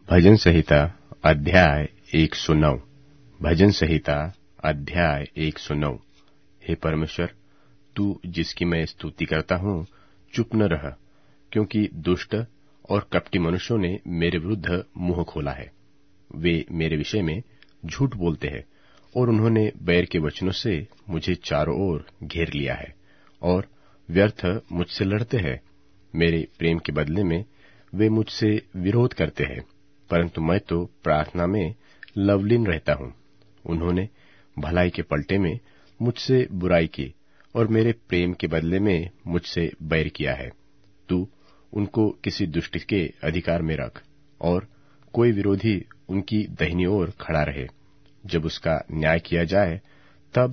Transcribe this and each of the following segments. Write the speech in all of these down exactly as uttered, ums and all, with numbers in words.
भजन संहिता अध्याय एक सौ नौ। भजन संहिता अध्याय एक सौ नौ। हे परमेश्वर, तू जिसकी मैं स्तुति करता हूँ, चुप न रह, क्योंकि दुष्ट और कपटी मनुष्यों ने मेरे विरुद्ध मुंह खोला है। वे मेरे विषय में झूठ बोलते हैं और उन्होंने बैर के वचनों से मुझे चारों ओर घेर लिया है और व्यर्थ मुझसे लड़ते हैं। मेरे प्रेम के बदले में वे मुझसे विरोध करते हैं, परंतु मैं तो प्रार्थना में लवलीन रहता हूँ। उन्होंने भलाई के पलटे में मुझसे बुराई की और मेरे प्रेम के बदले में मुझसे बैर किया है। तू उनको किसी दुष्ट के अधिकार में रख और कोई विरोधी उनकी दाहिनी ओर खड़ा रहे। जब उसका न्याय किया जाए तब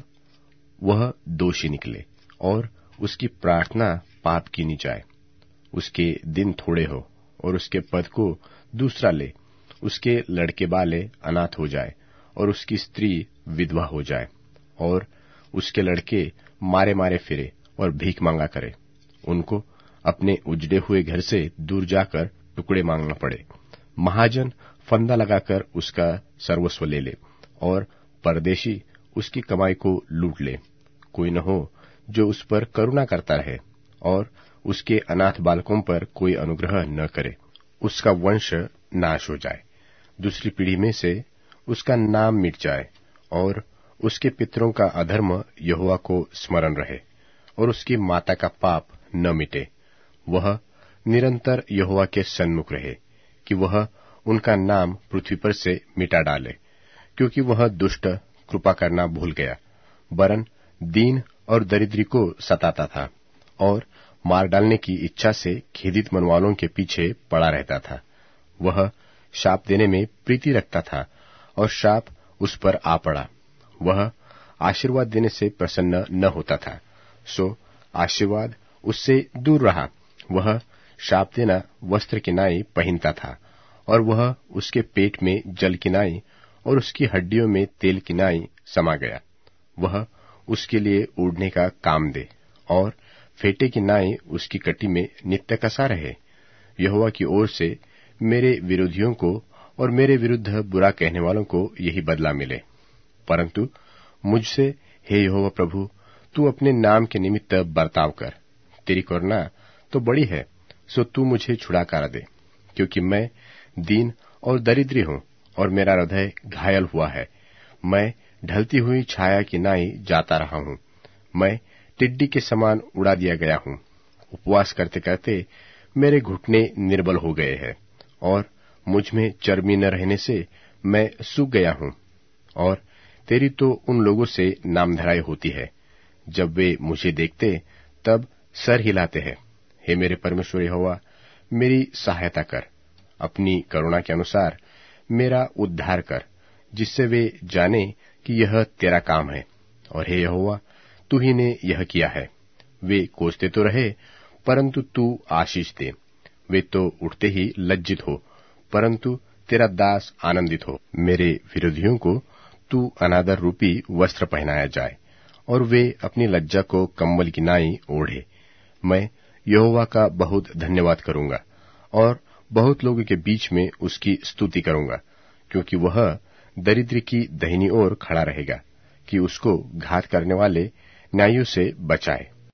वह दोषी निकले और उसकी प्रार्थना पाप कीनी जाए। उसके दिन थोड़े हो और उसके पद को दूसरा ले। उसके लड़के बाले अनाथ हो जाए और उसकी स्त्री विधवा हो जाए और उसके लड़के मारे मारे फिरे और भीख मांगा करे। उनको अपने उजड़े हुए घर से दूर जाकर टुकड़े मांगना पड़े। महाजन फंदा लगाकर उसका सर्वस्व ले ले और परदेशी उसकी कमाई को लूट ले। कोई न हो जो उस पर करुणा करता रहे और उसके अनाथ बालकों पर कोई अनुग्रह न करे। उसका वंश नाश हो जाए, दूसरी पीढ़ी में से उसका नाम मिट जाए और उसके पितरों का अधर्म यहोवा को स्मरण रहे और उसकी माता का पाप न मिटे। वह निरंतर यहोवा के सन्मुख रहे कि वह उनका नाम पृथ्वी पर से मिटा डाले, क्योंकि वह दुष्ट कृपा करना भूल गया, वरन दीन और दरिद्री को सताता था और मार डालने की इच्छा से खेदित मनवालों के पीछे पड़ा रहता था। वह शाप देने में प्रीति रखता था और शाप उस पर आ पड़ा। वह आशीर्वाद देने से प्रसन्न न होता था, सो आशीर्वाद उससे दूर रहा। वह शाप देना वस्त्र की नाई पहनता था और वह उसके पेट में जल की नाई और उसकी हड्डियों में तेल की नाई समा गया। वह उसके लिए उड़ने का काम दे और फेटे की नाई उसकी कटी में नित्य कसा रहे। यहोवा की ओर से मेरे विरोधियों को और मेरे विरुद्ध बुरा कहने वालों को यही बदला मिले। परंतु मुझसे हे यहोवा प्रभु, तू अपने नाम के निमित्त बर्ताव कर। तेरी करुणा तो बड़ी है, सो तू मुझे छुड़ा कर दे, क्योंकि मैं दीन और दरिद्री हूँ और मेरा हृदय घायल हुआ है। मैं ढलती हुई छाया की नाई जाता रहा हूँ। मैं टिड्डी के समान उड़ा दिया गया हूँ। उपवास करते करते मेरे घुटने निर्बल हो गए हैं और मुझ में चर्बी न रहने से मैं सूख गया हूँ। और तेरी तो उन लोगों से नामधराई होती है, जब वे मुझे देखते तब सर हिलाते हैं। हे मेरे परमेश्वर यहोवा, मेरी सहायता कर, अपनी करुणा के अनुसार मेरा उद्धार कर, जिससे वे जाने कि यह तेरा काम है। और हे यहोवा, तू ही ने यह किया है। वे कोसते तो रहे, परंतु तू आशीष दे। वे तो उठते ही लज्जित हो, परंतु तेरा दास आनंदित हो। मेरे विरोधियों को तू अनादर रूपी वस्त्र पहनाया जाए और वे अपनी लज्जा को कम्बल की नाई ओढ़े। मैं यहोवा का बहुत धन्यवाद करूंगा और बहुत लोगों के बीच में उसकी स्तुति करूंगा, क्योंकि वह दरिद्र की दाहिनी ओर खड़ा रहेगा कि उसको घात करने वाले न्यायों से बचाए।